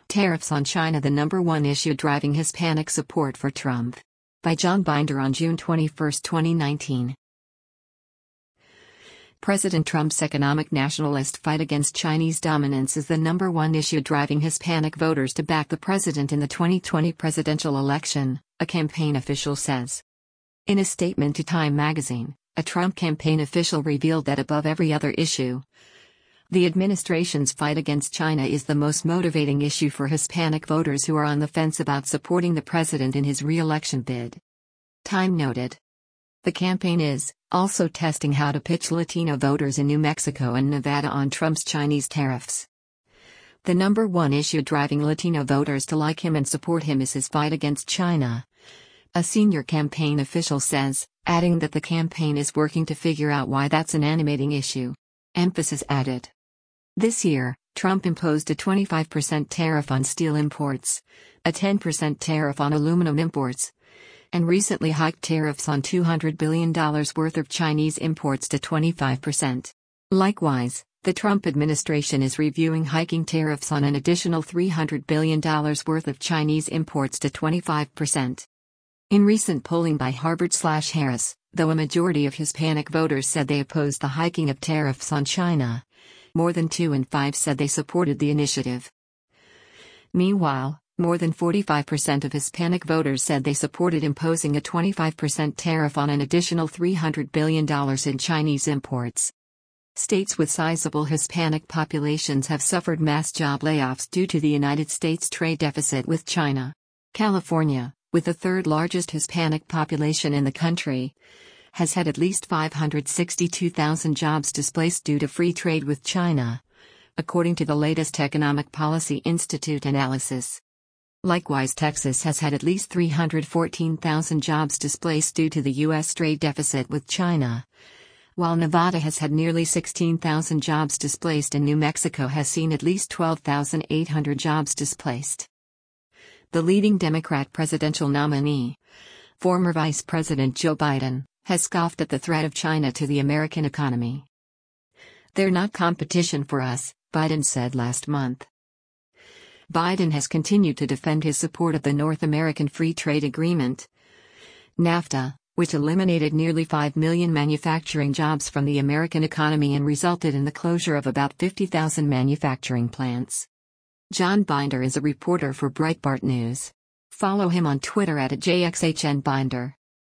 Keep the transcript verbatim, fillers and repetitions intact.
Tariffs on China, the number one issue driving Hispanic support for Trump. By John Binder on June twenty-first, twenty nineteen. President Trump's economic nationalist fight against Chinese dominance is the number one issue driving Hispanic voters to back the president in the twenty twenty presidential election, a campaign official says. In a statement to Time magazine, a Trump campaign official revealed that above every other issue, the administration's fight against China is the most motivating issue for Hispanic voters who are on the fence about supporting the president in his re-election bid. Time noted. The campaign is also testing how to pitch Latino voters in New Mexico and Nevada on Trump's Chinese tariffs. The number one issue driving Latino voters to like him and support him is his fight against China, a senior campaign official says, adding that the campaign is working to figure out why that's an animating issue. Emphasis added. This year, Trump imposed a twenty-five percent tariff on steel imports, a ten percent tariff on aluminum imports, and recently hiked tariffs on two hundred billion dollars worth of Chinese imports to twenty-five percent. Likewise, the Trump administration is reviewing hiking tariffs on an additional three hundred billion dollars worth of Chinese imports to twenty-five percent. In recent polling by Harvard/Harris, though a majority of Hispanic voters said they opposed the hiking of tariffs on China, more than two in five said they supported the initiative. Meanwhile, more than forty-five percent of Hispanic voters said they supported imposing a twenty-five percent tariff on an additional three hundred billion dollars in Chinese imports. States with sizable Hispanic populations have suffered mass job layoffs due to the United States trade deficit with China. California, with the third largest Hispanic population in the country, has had at least five hundred sixty-two thousand jobs displaced due to free trade with China, according to the latest Economic Policy Institute analysis. Likewise, Texas has had at least three hundred fourteen thousand jobs displaced due to the U S trade deficit with China, while Nevada has had nearly sixteen thousand jobs displaced and New Mexico has seen at least twelve thousand eight hundred jobs displaced. The leading Democrat presidential nominee, former Vice President Joe Biden, has scoffed at the threat of China to the American economy. "They're not competition for us," Biden said last month. Biden has continued to defend his support of the North American Free Trade Agreement, NAFTA, which eliminated nearly five million manufacturing jobs from the American economy and resulted in the closure of about fifty thousand manufacturing plants. John Binder is a reporter for Breitbart News. Follow him on Twitter at J X H N Binder.